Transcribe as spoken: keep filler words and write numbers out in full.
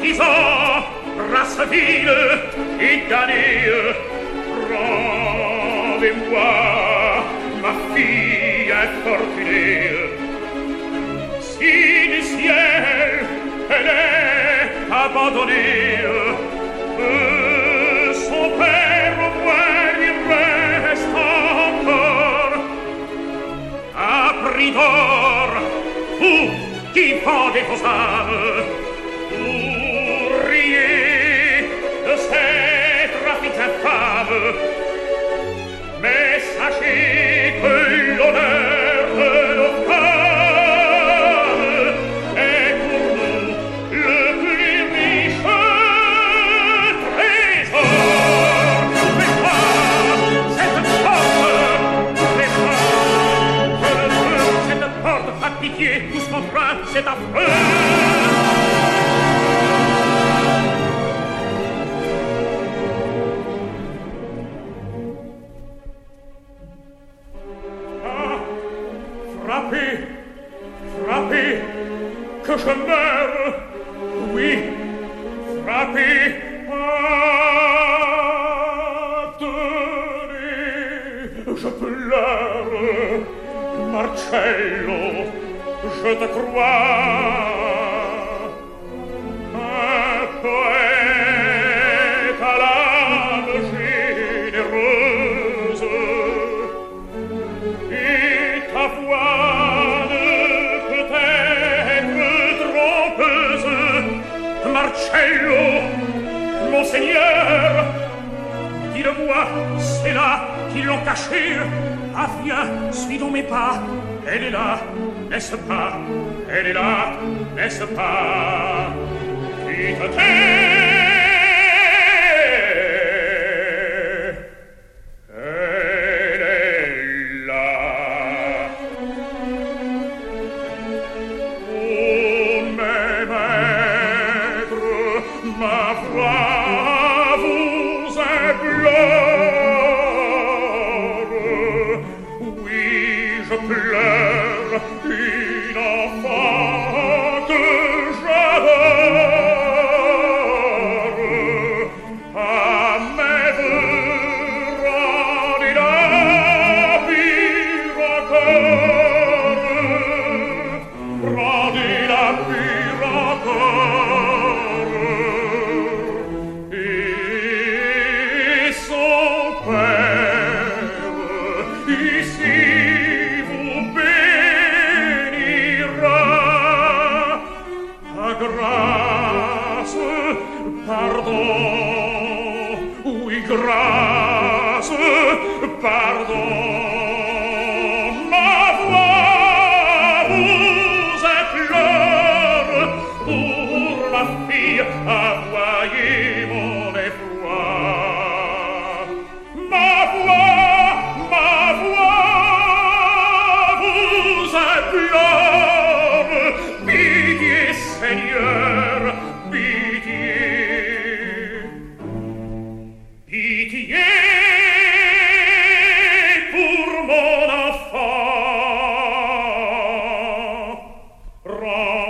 courtisan, race vile et damnée, rendez-moi ma fille infortunée. Si du ciel elle est abandonnée, euh, son père au moins lui reste encore un prix d'or, vous qui vendez vos âmes, vous riez de ces trafics infâmes, mais sachez que l'honneur de nos femmes est pour nous le plus riche trésor. Mais quoi, cette porte, mais quoi, je ne veux cette porte, pas de pitié, tout ce qu'on fera, c'est affreux. Frappez, frappez, que je meure, oui, frappez, attendez, je pleure, Marcello, je te crois, un poète à l'âme généreuse, et ta voix ne peut être trompeuse. Marcello, mon seigneur, qui le voit, c'est là qu'ils l'ont caché. Ah, viens, suis donc mes pas. Elle est là, n'est-ce pas? Elle est là, n'est-ce pas? Qui te tait? Ra